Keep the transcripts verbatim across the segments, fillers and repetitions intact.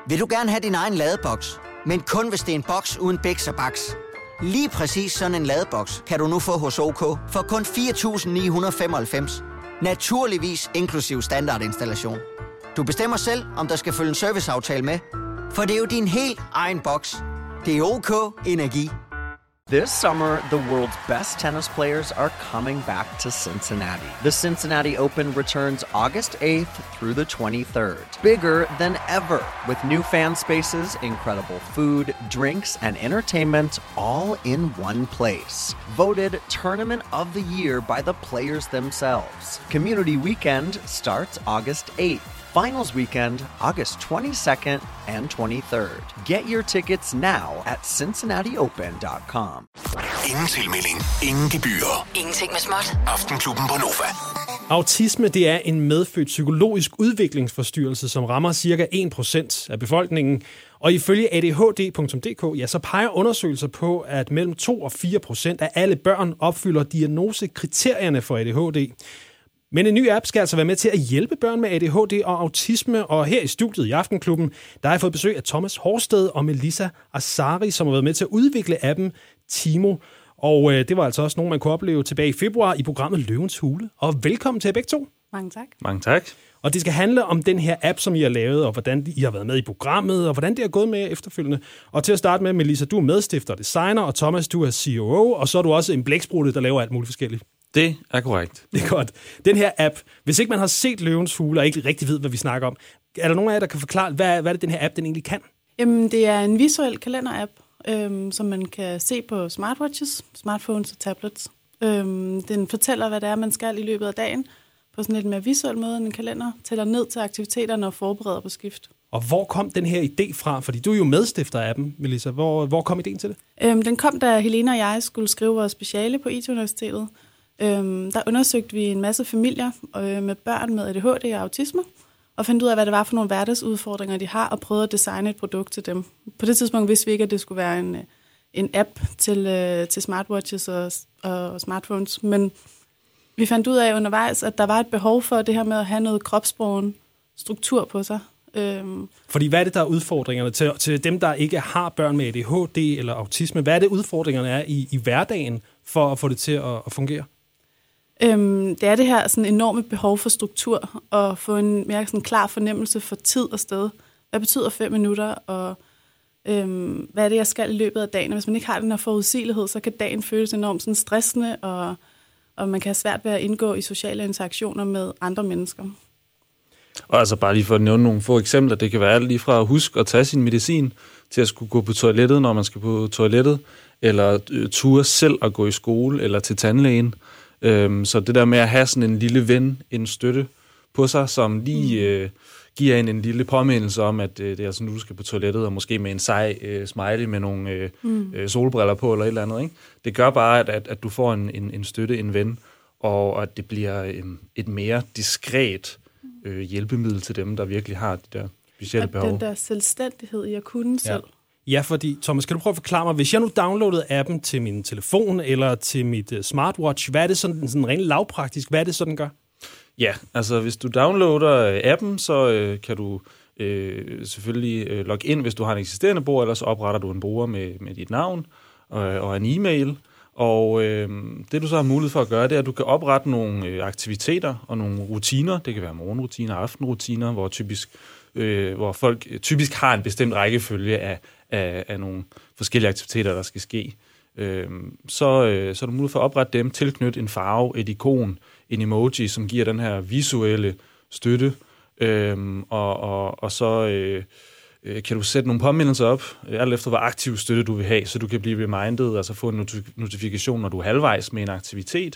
Vil du gerne have din egen ladeboks, men kun hvis det er en boks uden bæks og baks? Lige præcis sådan en ladeboks kan du nu få hos OK for kun fire tusind ni hundrede femoghalvfems. Naturligvis inklusiv standardinstallation. Du bestemmer selv, om der skal følge en serviceaftale med, for det er jo din helt egen boks. Det er OK Energi. This summer, the world's best tennis players are coming back to Cincinnati. The Cincinnati Open returns August eighth through the twenty-third. Bigger than ever, with new fan spaces, incredible food, drinks, and entertainment all in one place. Voted Tournament of the Year by the players themselves. Community Weekend starts August eighth. Finals weekend, August twenty-second and twenty-third. Get your tickets now at cincinnati open dot com. Ingen tilmelding, ingen gebyrer. Ingenting med småt. Aftenklubben på Nova. Autisme, det er en medfødt psykologisk udviklingsforstyrrelse, som rammer cirka en procent af befolkningen. Og ifølge A D H D punktum D K, ja, så peger undersøgelser på, at mellem to og fire procent af alle børn opfylder diagnosekriterierne for A D H D. Men en ny app skal altså være med til at hjælpe børn med A D H D og autisme, og her i studiet i Aftenklubben, der har jeg fået besøg af Thomas Horsted og Melissa Azari, som har været med til at udvikle appen Timo. Og øh, det var altså også nogen, man kunne opleve tilbage i februar i programmet Løvens Hule. Og velkommen til begge to. Mange tak. Mange tak. Og det skal handle om den her app, som I har lavet, og hvordan I har været med i programmet, og hvordan det er gået med efterfølgende. Og til at starte med, Melissa, du er medstifter og designer, og Thomas, du er C O O, og så er du også en blæksprutte, der laver alt muligt forskelligt. Det er korrekt. Det er godt. Den her app, hvis ikke man har set Løvens Hule og ikke rigtig ved, hvad vi snakker om, er der nogen af jer, der kan forklare, hvad, hvad det den her app den egentlig kan? Jamen, det er en visuel kalenderapp, øhm, som man kan se på smartwatches, smartphones og tablets. Øhm, den fortæller, hvad det er, man skal i løbet af dagen, på sådan lidt mere visuel måde end en kalender, tæller ned til aktiviteterne og forbereder på skift. Og hvor kom den her idé fra? Fordi du er jo medstifter af appen, Melissa. Hvor, hvor kom idéen til det? Øhm, den kom, da Helena og jeg skulle skrive vores speciale på I T-universitetet. Øhm, der undersøgte vi en masse familier øh, med børn med A D H D og autisme, og fandt ud af, hvad det var for nogle hverdagsudfordringer, de har, og prøvede at designe et produkt til dem. På det tidspunkt vidste vi ikke, at det skulle være en, en app til, øh, til smartwatches og, og smartphones, men vi fandt ud af undervejs, at der var et behov for det her med at have noget kropssprogen struktur på sig. Øhm. Fordi hvad er det, der er udfordringerne til, til dem, der ikke har børn med A D H D eller autisme? Hvad er det, udfordringerne er i, i hverdagen for at få det til at, at fungere? Øhm, det er det her sådan enorme behov for struktur og få en mere sådan klar fornemmelse for tid og sted. Hvad betyder fem minutter, og øhm, hvad er det, jeg skal i løbet af dagen? Og hvis man ikke har den her forudsigelighed, så kan dagen føles enormt sådan stressende, og, og man kan have svært ved at indgå i sociale interaktioner med andre mennesker. Og altså bare lige for at nævne nogle få eksempler, det kan være alt lige fra at huske at tage sin medicin, til at skulle gå på toilettet, når man skal på toilettet, eller øh, ture selv at gå i skole, eller til tandlægen. Øhm, så det der med at have sådan en lille ven, en støtte på sig, som lige øh, giver en en lille påmindelse om, at øh, det er sådan, nu du skal på toilettet, og måske med en sej øh, smiley med nogle øh, mm. øh, solbriller på, eller et eller andet. Ikke? Det gør bare, at, at, at du får en, en, en støtte, en ven, og at det bliver øh, et mere diskret øh, hjælpemiddel til dem, der virkelig har de der specielle behov. Den der selvstændighed i at kunne Ja. selv. Ja, fordi, Thomas, kan du prøve at forklare mig, hvis jeg nu downloadede appen til min telefon eller til mit uh, smartwatch, hvad er det sådan, sådan rent lavpraktisk, hvad er det, sådan gør? Ja, altså hvis du downloader appen, så øh, kan du øh, selvfølgelig øh, logge ind, hvis du har en eksisterende bruger, eller så opretter du en bruger med, med dit navn og, og en e-mail. Og øh, det du så har mulighed for at gøre, det er, at du kan oprette nogle øh, aktiviteter og nogle rutiner. Det kan være morgenrutiner, aftenrutiner, hvor typisk øh, hvor folk typisk har en bestemt rækkefølge af, af, af nogle forskellige aktiviteter, der skal ske. Øh, så, øh, så er du mulighed for at oprette dem, tilknytte en farve, et ikon, en emoji, som giver den her visuelle støtte, øh, og, og, og så øh, kan du sætte nogle påmindelser op, alt efter hvor aktiv støtte du vil have, så du kan blive reminded, altså få en not- notifikation, når du er halvvejs med en aktivitet,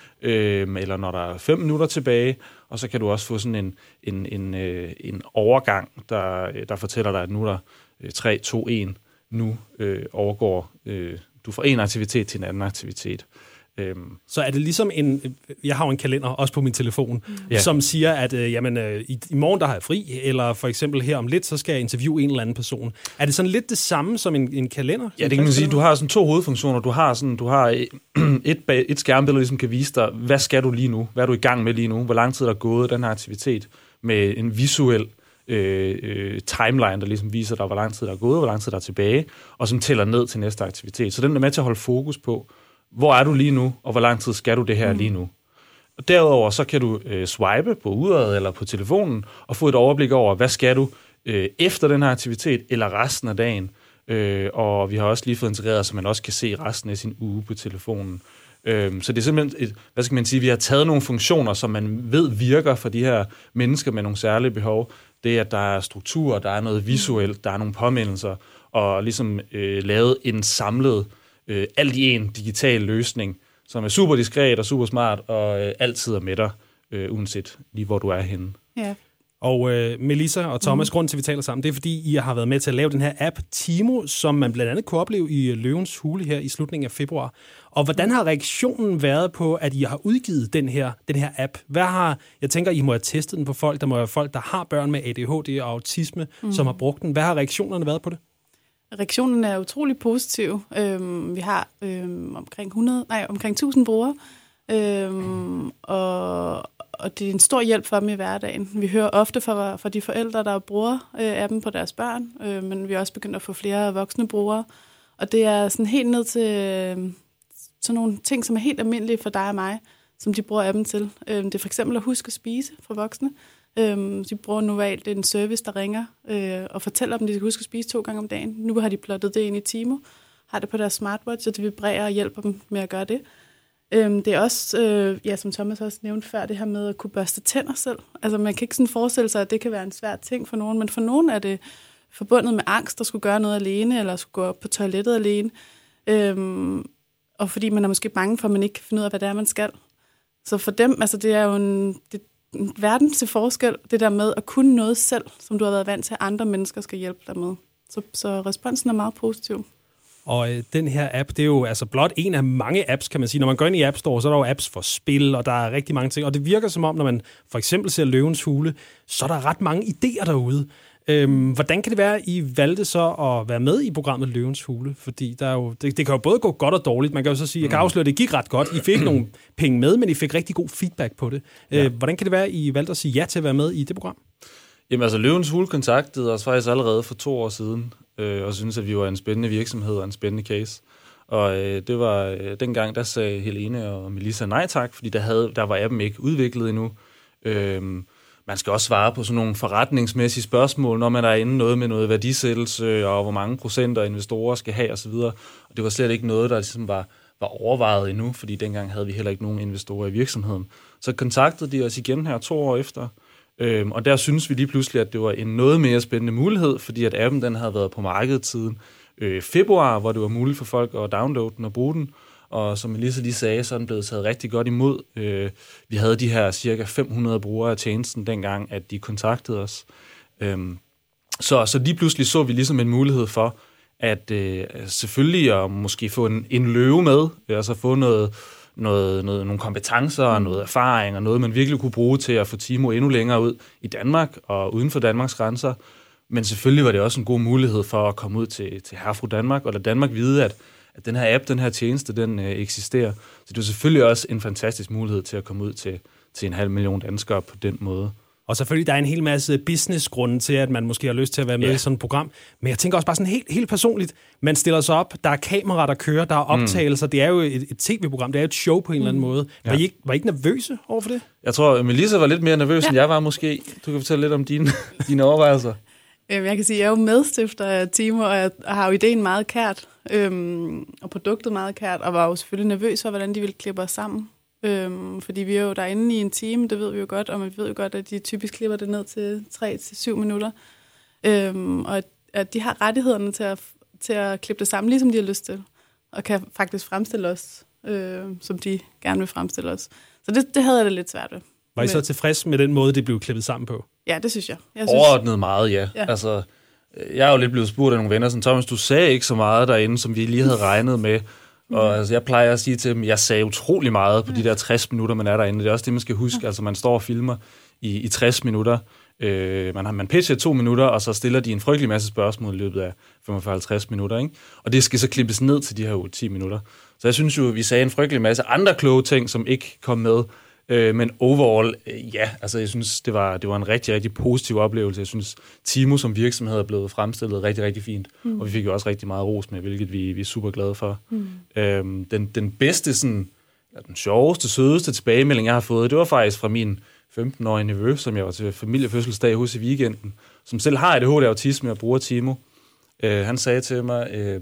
øh, eller når der er fem minutter tilbage, og så kan du også få sådan en, en, en, øh, en overgang, der, der fortæller dig, at nu er der øh, tre, to, en, nu øh, overgår øh, du fra en aktivitet til en anden aktivitet. Øhm. Så er det ligesom en, jeg har jo en kalender, også på min telefon, mm. som siger, at øh, jamen, øh, i, i morgen der har jeg fri, eller for eksempel her om lidt, så skal jeg interviewe en eller anden person. Er det sådan lidt det samme som en, en kalender? Ja, det kan man sige. Du har sådan to hovedfunktioner. Du har, sådan, du har et, et skærmbillede, der ligesom kan vise dig, hvad skal du lige nu? Hvad er du i gang med lige nu? Hvor lang tid er der gået den her aktivitet? Med en visuel øh, øh, timeline, der ligesom viser dig, hvor lang tid der er gået, hvor lang tid der er tilbage, og som tæller ned til næste aktivitet. Så den er med til at holde fokus på, hvor er du lige nu, og hvor lang tid skal du det her mm. lige nu. Og derudover så kan du øh, swipe på uret eller på telefonen, og få et overblik over, hvad skal du øh, efter den her aktivitet, eller resten af dagen. Øh, og vi har også lige fået integreret, så man også kan se resten af sin uge på telefonen. Øh, så det er simpelthen, et, hvad skal man sige, vi har taget nogle funktioner, som man ved virker for de her mennesker med nogle særlige behov. Det er, at der er struktur, der er noget visuelt, der er nogle påmindelser, og ligesom øh, lavet en samlet, øh, alt i en digital løsning, som er super diskret og super smart, og øh, altid er med dig, øh, uanset lige hvor du er henne. Ja. Og øh, Melissa og Thomas, mm. grunden til, at vi taler sammen, det er, fordi I har været med til at lave den her app, Timo, som man blandt andet kunne opleve i Løvens Hule her i slutningen af februar. Og hvordan har reaktionen været på, at I har udgivet den her, den her app? Hvad har, jeg tænker, I må have testet den på folk, der må være folk, der har børn med A D H D og autisme, mm. som har brugt den. Hvad har reaktionerne været på det? Reaktionen er utrolig positiv. Øhm, vi har øhm, omkring hundrede, nej, omkring tusind brugere, øhm, og, og det er en stor hjælp for dem i hverdagen. Vi hører ofte fra, fra de forældre, der bruger øh, appen på deres børn, øh, men vi er også begyndt at få flere voksne brugere. Og det er sådan helt ned til øh, sådan nogle ting, som er helt almindelige for dig og mig, som de bruger appen til. Øh, det er for eksempel at huske at spise for voksne. Øhm, de bruger normalt en service, der ringer øh, og fortæller dem, at de skal huske at spise to gange om dagen. Nu har de plottet det ind i Timo, har det på deres smartwatch, og det vibrerer og hjælper dem med at gøre det. Øhm, det er også, øh, ja, som Thomas også nævnte før, det her med at kunne børste tænder selv. Altså man kan ikke sådan forestille sig, at det kan være en svær ting for nogen, men for nogen er det forbundet med angst at skulle gøre noget alene, eller skulle gå op på toilettet alene. Øhm, og fordi man er måske bange for, at man ikke kan finde ud af, hvad det er, man skal. Så for dem, altså det er jo en... Det, verden til forskel, det der med at kunne noget selv, som du har været vant til, at andre mennesker skal hjælpe dig med. Så, så responsen er meget positiv. Og øh, den her app, det er jo altså blot en af mange apps, kan man sige. Når man går ind i App Store, så er der jo apps for spil, og der er rigtig mange ting. Og det virker som om, når man for eksempel ser Løvens Hule, så er der ret mange idéer derude. Øhm, hvordan kan det være, at I valgte så at være med i programmet Løvens Hule? Fordi der er jo, det, det kan jo både gå godt og dårligt. Man kan jo så sige, jeg kan afsløre, at det gik ret godt. I fik ikke nogen penge med, men I fik rigtig god feedback på det. Ja. Øh, hvordan kan det være, at I valgte at sige ja til at være med i det program? Jamen altså, Løvens Hule kontaktede os faktisk allerede for to år siden, øh, og synes at vi var en spændende virksomhed og en spændende case. Og øh, det var øh, dengang, der sagde Helene og Melissa nej tak, fordi der, havde, der var appen ikke udviklet endnu. Øh, Man skal også svare på sådan nogle forretningsmæssige spørgsmål, når man er inde noget med noget værdisættelse, og hvor mange procenter investorer skal have osv. Og det var slet ikke noget, der ligesom var, var overvejet endnu, fordi dengang havde vi heller ikke nogen investorer i virksomheden. Så kontaktede de os igen her to år efter, øhm, og der synes vi lige pludselig, at det var en noget mere spændende mulighed, fordi at appen den havde været på markedet siden øh, februar, hvor det var muligt for folk at downloade den og bruge den. Og som Melissa lige sagde, så er den blevet taget rigtig godt imod. Øh, vi havde de her cirka fem hundrede brugere af tjenesten dengang, at de kontaktede os. Øh, så, så lige pludselig så vi ligesom en mulighed for, at øh, selvfølgelig at måske få en, en løve med, altså få noget, noget, noget, nogle kompetencer og noget erfaring, og noget, man virkelig kunne bruge til at få Timo endnu længere ud i Danmark og uden for Danmarks grænser. Men selvfølgelig var det også en god mulighed for at komme ud til, til Herfru Danmark, og lade Danmark vide, at at den her app, den her tjeneste, den øh, eksisterer. Så det er selvfølgelig også en fantastisk mulighed til at komme ud til, til en halv million danskere på den måde. Og selvfølgelig, der er en hel masse businessgrunde til, at man måske har lyst til at være med ja. i sådan et program. Men jeg tænker også bare sådan helt, helt personligt, man stiller sig op, der er kamera, der kører, der er optagelser, mm. det er jo et, et tv-program, det er et show på en mm. eller anden måde. Var, ja. I ikke, var I ikke nervøse over for det? Jeg tror, Melissa var lidt mere nervøs, ja. end jeg var måske. Du kan fortælle lidt om dine, dine overvejelser. Jeg kan sige, at jeg er jo medstifter af Timo, og jeg har jo ideen meget kært, øhm, og produktet meget kært, og var jo selvfølgelig nervøs for, hvordan de ville klippe os sammen. Øhm, fordi vi er jo derinde i en time, det ved vi jo godt, og vi ved jo godt, at de typisk klipper det ned til tre til syv minutter. Øhm, og at, at de har rettighederne til at, til at klippe det sammen, ligesom de har lyst til, og kan faktisk fremstille os, øh, som de gerne vil fremstille os. Så det, det havde jeg det lidt svært ved. Var I så tilfreds med den måde, det blev klippet sammen på? Ja, det synes jeg. jeg synes... Overordnet meget, ja. ja. Altså, jeg er jo lidt blevet spurgt af nogle venner, som Thomas, du sagde ikke så meget derinde, som vi lige havde regnet med. Og mm. altså, jeg plejer at sige til dem, jeg sagde utrolig meget på de der tres minutter, man er derinde. Det er også det, man skal huske. Ja. Altså, man står og filmer i, i tres minutter. Øh, man har man pitcher to minutter, og så stiller de en frygtelig masse spørgsmål i løbet af femogfyrre til halvtreds minutter. Ikke? Og det skal så klippes ned til de her ti minutter. Så jeg synes jo, vi sagde en frygtelig masse andre kloge ting, som ikke kom med Øh, men overall, øh, ja, altså jeg synes, det var, det var en rigtig, rigtig positiv oplevelse. Jeg synes, Timo som virksomhed er blevet fremstillet rigtig, rigtig fint, mm. og vi fik jo også rigtig meget ros med, hvilket vi, vi er super glade for. Mm. Øhm, den, den bedste, sådan, den sjoveste, sødeste tilbagemelding, jeg har fået, det var faktisk fra min femten-årige nevø, som jeg var til familiefødselsdag hos i weekenden, som selv har A D H D-autisme og bruger Timo. Øh, han sagde til mig, øh,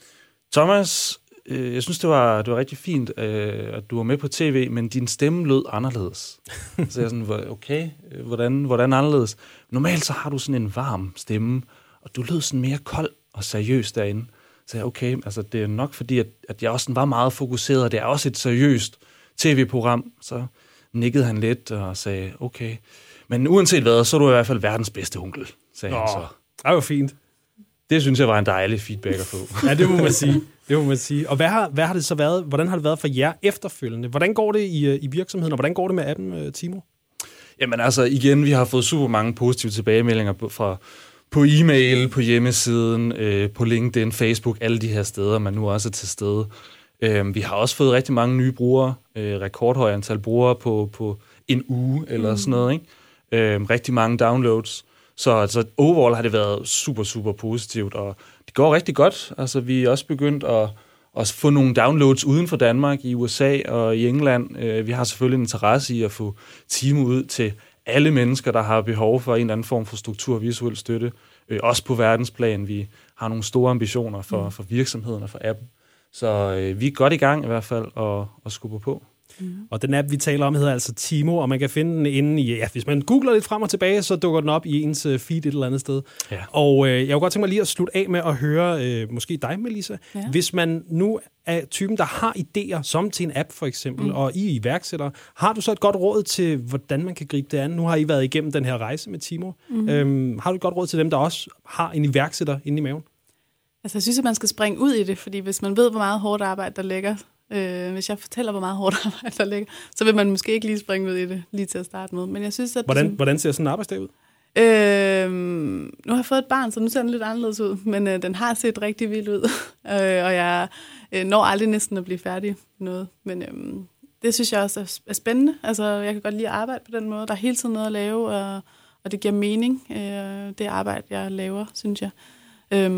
Thomas, øh, jeg synes, det var, det var rigtig fint, øh, at du var med på tv, men din stemme lød anderledes. Så jeg sådan, okay, hvordan, hvordan anderledes? Normalt så har du sådan en varm stemme, og du lød sådan mere kold og seriøs derinde. Så jeg, okay, altså det er nok fordi, at, at jeg også var meget fokuseret, og det er også et seriøst tv-program, så nikkede han lidt og sagde, okay, men uanset hvad, så er du i hvert fald verdens bedste onkel, sagde Nå, han så. Det var fint. Det synes jeg var en dejlig feedback at få. Ja, det må man sige. Det må man sige. Og hvad har, hvad har det så været, hvordan har det været for jer efterfølgende? Hvordan går det i, i virksomheden, og hvordan går det med appen, Timo? Jamen altså, igen, vi har fået super mange positive tilbagemeldinger fra, på e-mail, på hjemmesiden, øh, på LinkedIn, Facebook, alle de her steder, man nu også er til stede. Øh, vi har også fået rigtig mange nye brugere, øh, rekordhøje antal brugere på, på en uge eller mm. sådan noget, ikke? Øh, rigtig mange downloads. Så altså, overall har det været super, super positivt, og det går rigtig godt. Altså, vi er også begyndt at, at få nogle downloads uden for Danmark, i U S A og i England. Øh, vi har selvfølgelig en interesse i at få Timo ud til alle mennesker, der har behov for en eller anden form for struktur og visuel støtte. Øh, også på verdensplan. Vi har nogle store ambitioner for, for virksomheden og for appen. Så øh, vi er godt i gang i hvert fald og, og skubber på. Mm. Og den app, vi taler om, hedder altså Timo, og man kan finde den inde i, ja, hvis man googler lidt frem og tilbage, så dukker den op i ens feed et eller andet sted. Ja. Og øh, jeg kunne godt tænke mig lige at slutte af med at høre, øh, måske dig, Melissa. Ja. Hvis man nu er typen, der har idéer, som til en app for eksempel, mm. og I er iværksættere, har du så et godt råd til, hvordan man kan gribe det an? Nu har I været igennem den her rejse med Timo. Mm. Øhm, har du et godt råd til dem, der også har en iværksætter inde i maven? Altså, jeg synes, at man skal springe ud i det, fordi hvis man ved, hvor meget hårdt arbejde der ligger, Øh, hvis jeg fortæller, hvor meget hårdt arbejde der ligger, så vil man måske ikke lige springe ud i det, lige til at starte med. Men jeg synes, at hvordan, det, hvordan ser sådan en arbejdsdag ud? Øh, nu har jeg fået et barn, så nu ser den lidt anderledes ud, men øh, den har set rigtig vild ud, øh, og jeg øh, når aldrig næsten at blive færdig med noget. Men øh, det synes jeg også er, er spændende. Altså, jeg kan godt lide at arbejde på den måde. Der er hele tiden noget at lave, og, og det giver mening, øh, det arbejde, jeg laver, synes jeg. Øh,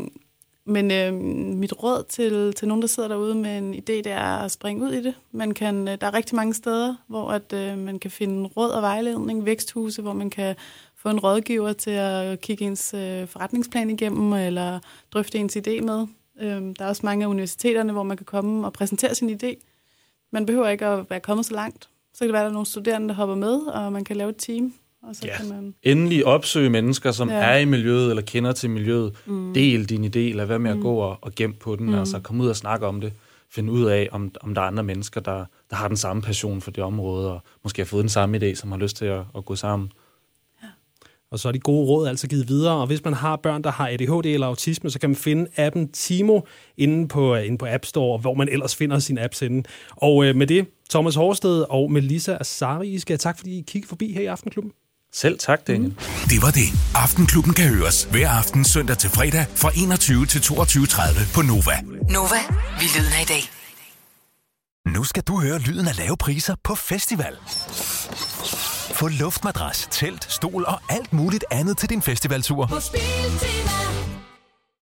Men øh, mit råd til, til nogen, der sidder derude med en idé, det er at springe ud i det. Man kan, der er rigtig mange steder, hvor at, øh, man kan finde råd og vejledning, væksthuse, hvor man kan få en rådgiver til at kigge ens øh, forretningsplan igennem, eller drøfte ens idé med. Øh, der er også mange af universiteterne, hvor man kan komme og præsentere sin idé. Man behøver ikke at være kommet så langt. Så kan det være, at der er nogle studerende, der hopper med, og man kan lave et team. Og så ja. kan man Endelig opsøge mennesker, som ja. er i miljøet eller kender til miljøet. Mm. Del din idé, lad være med at mm. gå og, og gemme på den. Mm. Altså kom ud og snakke om det. Find ud af, om, om der er andre mennesker, der, der har den samme passion for det område, og måske har fået den samme idé, som har lyst til at, at gå sammen. Ja. Og så er de gode råd altså givet videre, og hvis man har børn, der har A D H D eller autisme, så kan man finde appen Timo inde på, inde på App Store, hvor man ellers finder sin apps inde. Og øh, med det, Thomas Horsted og Melissa Azari, I skal have tak, fordi I kiggede forbi her i Aftenklubben. Selv tak, Daniel. Mm. Det var det. Aftenklubben kan høres hver aften søndag til fredag fra enogtyve til toogtyve tredive på Nova. Nova, vi lyden af i dag. Nu skal du høre lyden af lave priser på festival. Få luftmadras, telt, stol og alt muligt andet til din festivaltur. På Spiltema.